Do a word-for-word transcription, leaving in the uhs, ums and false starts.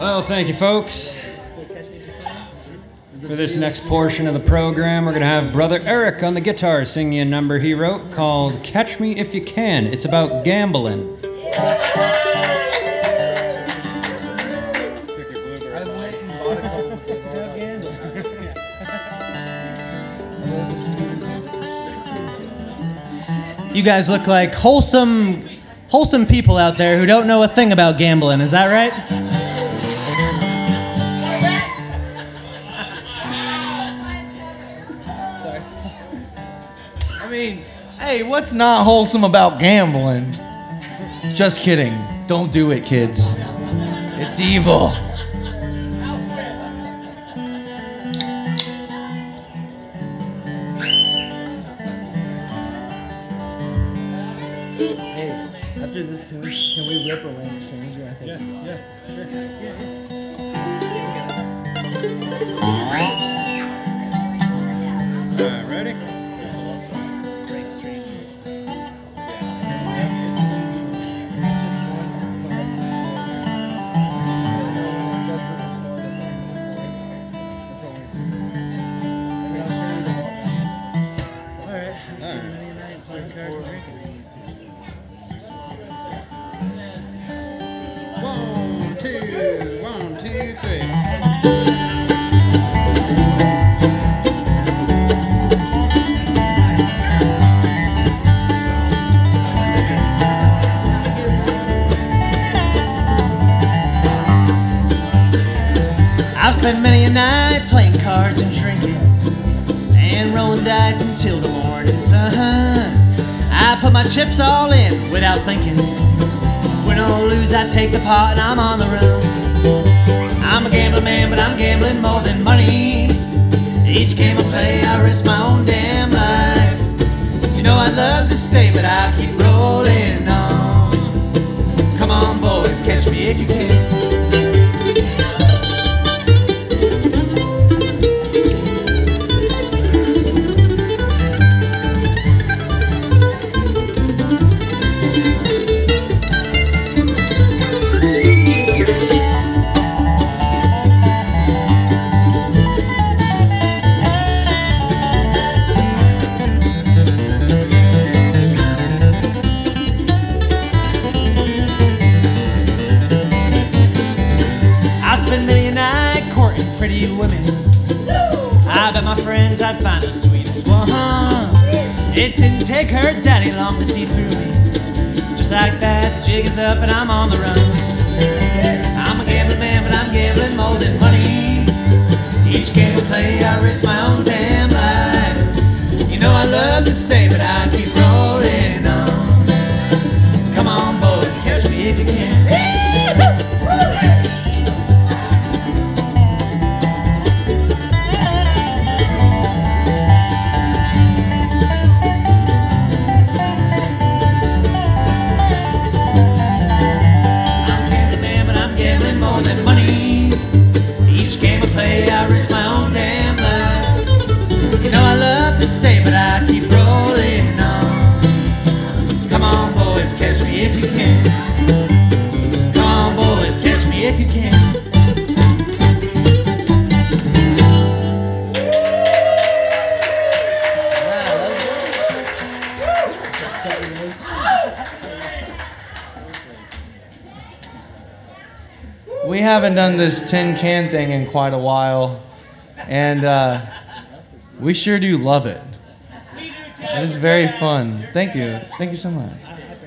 Well, thank you, folks. For this next portion of the program, we're going to have Brother Eric on the guitar singing a number he wrote called Catch Me If You Can. It's about gambling. You guys look like wholesome, wholesome people out there who don't know a thing about gambling. Is that right? Sorry. I mean, hey, what's not wholesome about gambling? Just kidding. Don't do it, kids. It's evil. After this, can we, can we rip a lane changer? I think. Yeah, yeah, sure. Yeah, yeah. Alright, ready? Alright, let's spend a million night playing cards and drinking. One, two, one, two, three. I've spent many a night playing cards and drinking and rolling dice until the morning sun. I put my chips all in without thinking. Win or lose, I take the pot and I'm on the run. I'm a gambling man, but I'm gambling more than money. Each game I play, I risk my own damn life. You know I'd love to stay, but I keep rolling on. Come on, boys, catch me if you can. Pretty women, I bet my friends I'd find the sweetest one. It didn't take her daddy long to see through me. Just like that, the jig is up and I'm on the run. I'm a gambling man, but I'm gambling more than money. Each game I play, I risk my own damn life. You know I love to stay, but I keep rolling on. Come on, boys, catch me if you can. Stay, but I keep rolling on. Come on, boys, catch me if you can. Come on, boys, catch me if you can. We haven't done this tin can thing in quite a while, and uh, we sure do love it. It's very fun. Thank you. Thank you so much.